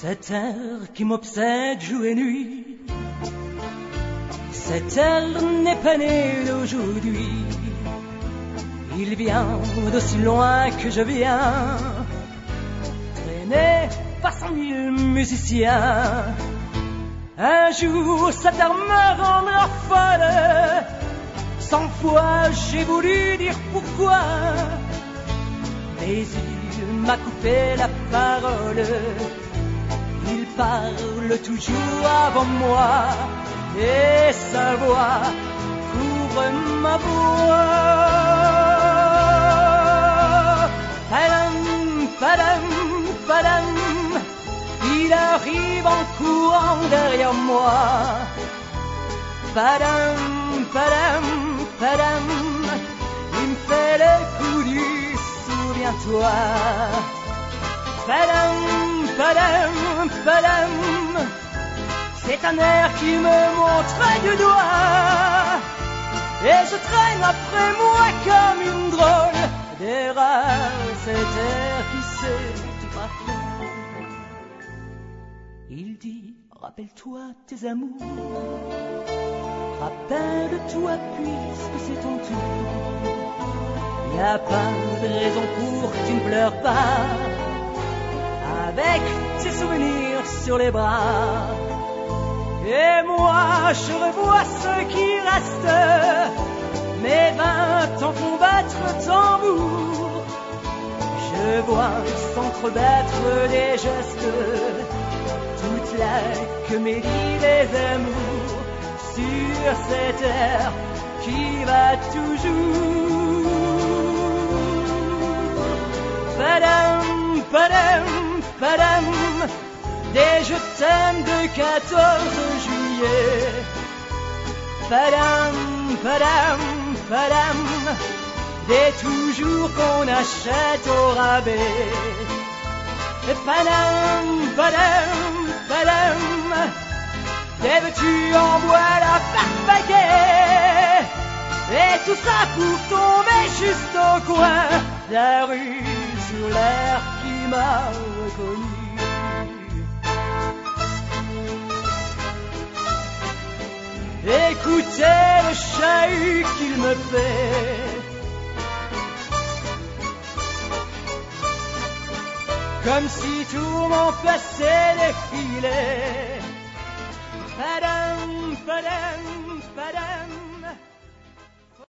Cet air qui m'obsède jour et nuit, cet air n'est pas né d'aujourd'hui. Il vient d'aussi loin que je viens, traîné par 100 000 musiciens. Un jour cet air me rendra folle, 100 fois j'ai voulu dire pourquoi, mais il m'a coupé la parole. Il parle toujours avant moi, et sa voix couvre ma voix. Padam, padam, padam, il arrive en courant derrière moi. Padam, padam, padam, il me fait le coup du souviens-toi. Padam, padam, padam, c'est un air qui me montre du doigt, et je traîne après moi comme une drôle d'erreur cet air qui sait tout partout. Il dit, rappelle-toi tes amours, rappelle-toi puisque c'est ton tour. Y a pas de raison pour que tu ne pleures pas, avec tes souvenirs sur les bras. Et moi je revois ce qui reste, mes 20 ans font battre tambour. Je vois s'entrebattre des gestes, toute la comédie des amours, sur cette air qui va toujours. Padam, padam, padam, des je t'aime de 14 juillet. Padam, padam, padam, des toujours qu'on achète au rabais. Padam, padam, padam, des veux-tu en voilà par paquet. Et tout ça pour tomber juste au coin de la rue, sur l'air qui m'a reconnu. Écoutez le chahut qu'il me fait, comme si tout mon passé défilait. Padam, padam,